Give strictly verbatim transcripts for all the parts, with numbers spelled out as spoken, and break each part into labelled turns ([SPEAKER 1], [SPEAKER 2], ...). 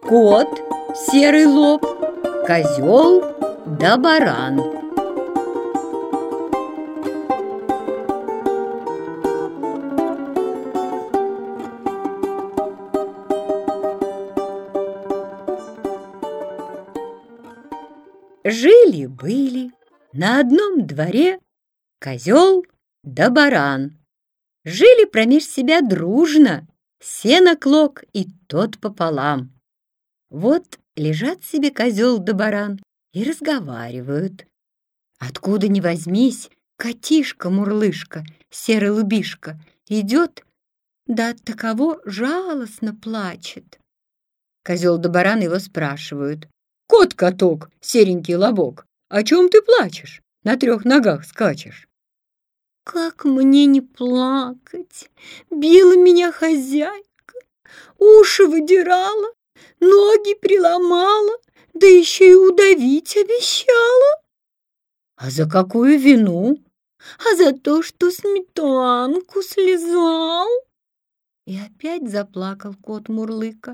[SPEAKER 1] Кот, серый лоб, козел да баран. Жили-были на одном дворе козел да баран. Жили промеж себя дружно, сено клок и тот пополам. Вот лежат себе козел да баран и разговаривают. Откуда ни возьмись, котишка-мурлышка, серый лубишка, идет, да от таково жалостно плачет. Козел да баран его спрашивают: «Кот-каток, серенький лобок, о чем ты плачешь? На трех ногах скачешь». «Как мне не плакать? Била меня хозяйка, уши выдирала, ноги приломала, да еще и удавить обещала». «А за какую вину?» «А за то, что сметанку слезал». И опять заплакал кот-мурлыка.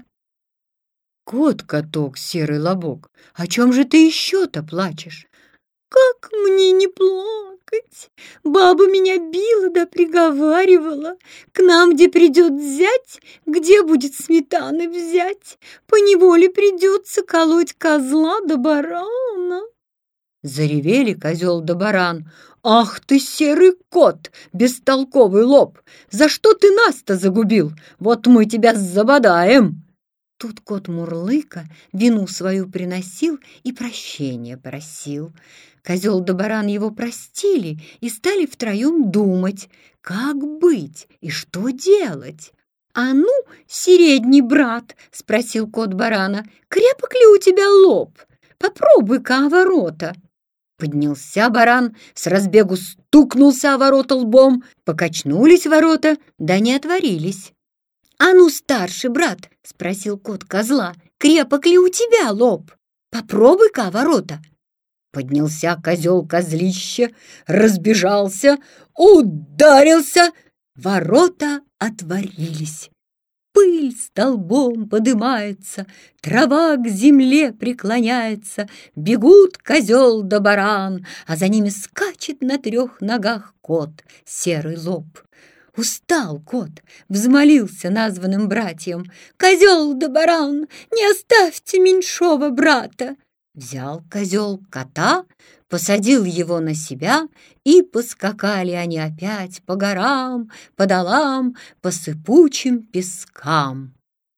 [SPEAKER 1] «Кот-каток, серый лобок, о чем же ты еще-то плачешь?» «Как мне не плакать? Баба меня била да приговаривала. К нам, где придет зять, где будет сметаны взять? Поневоле придется колоть козла да барана». Заревели козел да баран: «Ах ты, серый кот, бестолковый лоб! За что ты нас-то загубил? Вот мы тебя забодаем!» Тут кот-мурлыка вину свою приносил и прощения просил. Козел да баран его простили и стали втроем думать, как быть и что делать. «А ну, средний брат, — спросил кот барана, — крепок ли у тебя лоб? Попробуй-ка о ворота». Поднялся баран, с разбегу стукнулся о ворота лбом, покачнулись ворота, да не отворились. «А ну, старший брат, — спросил кот козла, — крепок ли у тебя лоб? Попробуй-ка ворота». Поднялся козел-козлище, разбежался, ударился, ворота отворились. Пыль столбом подымается, трава к земле преклоняется, бегут козел да баран, а за ними скачет на трех ногах кот, серый лоб. Устал кот, взмолился названным братьям: «Козел да баран, не оставьте меньшого брата». Взял козел кота, посадил его на себя, и поскакали они опять по горам, по долам, по сыпучим пескам.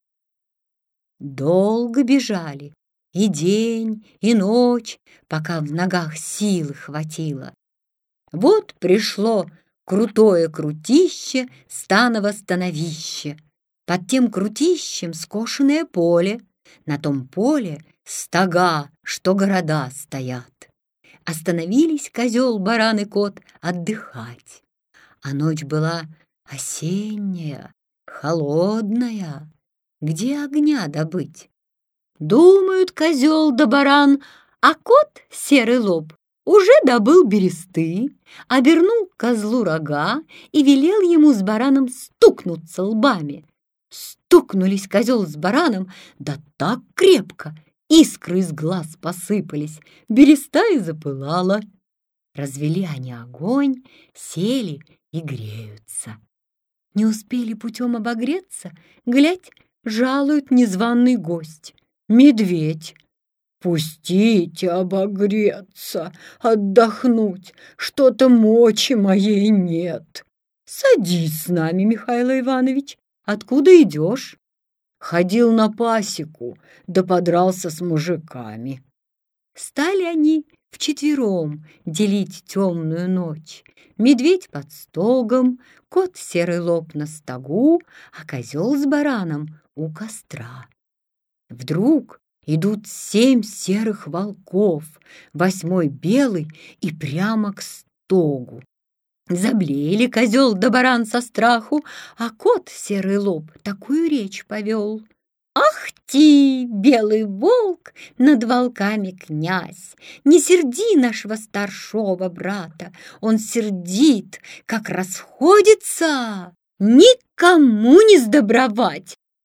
[SPEAKER 1] Долго бежали, и день, и ночь, пока в ногах силы хватило. Вот пришло крутое крутище, станово становище. Под тем крутищем скошенное поле, на том поле стога, что города стоят. Остановились козел, баран и кот отдыхать. А ночь была осенняя, холодная. Где огня добыть? Думают козел да баран, а кот, серый лоб, уже добыл бересты, обернул козлу рога и велел ему с бараном стукнуться лбами. Стукнулись козел с бараном, да так крепко, искры из глаз посыпались, береста и запылала. Развели они огонь, сели и греются. Не успели путем обогреться, глядь, жалует незваный гость — медведь. «Пустите обогреться, отдохнуть, что-то мочи моей нет». «Садись с нами, Михаил Иванович. Откуда идешь?» «Ходил на пасеку, да подрался с мужиками». Стали они вчетвером делить темную ночь. Медведь под стогом, кот серый лоб на стогу, а козел с бараном у костра. Вдруг идут семь серых волков, восьмой белый и прямо к стогу. Заблеяли козел да баран со страху, а кот, серый лоб, такую речь повел: «Ах ты, белый волк, над волками князь! Не серди нашего старшего брата, он сердит, как расходится, никому не сдобровать!»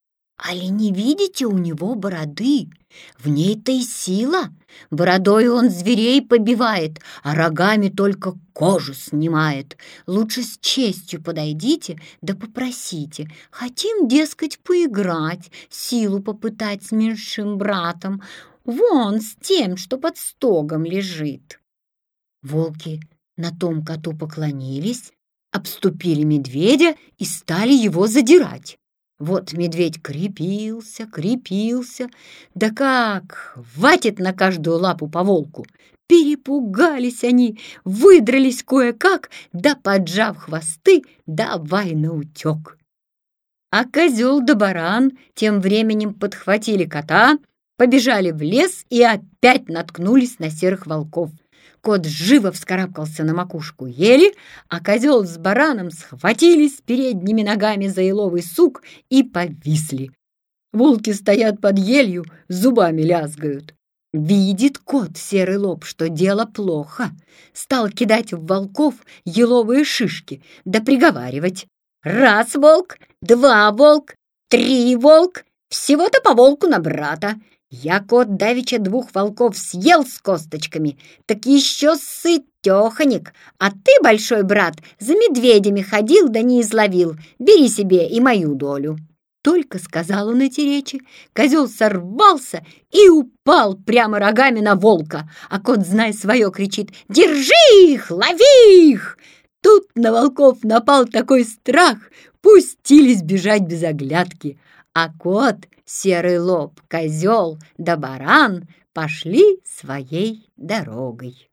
[SPEAKER 1] Али не видите у него бороды? В ней-то и сила. Бородой он зверей побивает, а рогами только кожу снимает. Лучше с честью подойдите да попросите. Хотим, дескать, поиграть, силу попытать с меньшим братом. Вон с тем, что под стогом лежит. Волки на том коту поклонились, обступили медведя и стали его задирать. Вот медведь крепился, крепился, да как хватит на каждую лапу по волку. Перепугались они, выдрались кое-как, да, поджав хвосты, давай наутек. А козел да баран тем временем подхватили кота, побежали в лес и опять наткнулись на серых волков. Кот живо вскарабкался на макушку ели, а козел с бараном схватились передними ногами за еловый сук и повисли. Волки стоят под елью, зубами лязгают. Видит кот серый лоб, что дело плохо. Стал кидать в волков еловые шишки, да приговаривать: «Раз волк, два волк, три волк, всего-то по волку на брата. Я, кот, давеча двух волков съел с косточками, так еще сытеханик, а ты, большой брат, за медведями ходил да не изловил, бери себе и мою долю». Только сказал он эти речи, козел сорвался и упал прямо рогами на волка, а кот, знай свое, кричит: «Держи их, лови их!» Тут на волков напал такой страх, пустились бежать без оглядки, а кот, серый лоб, козел да баран пошли своей дорогой.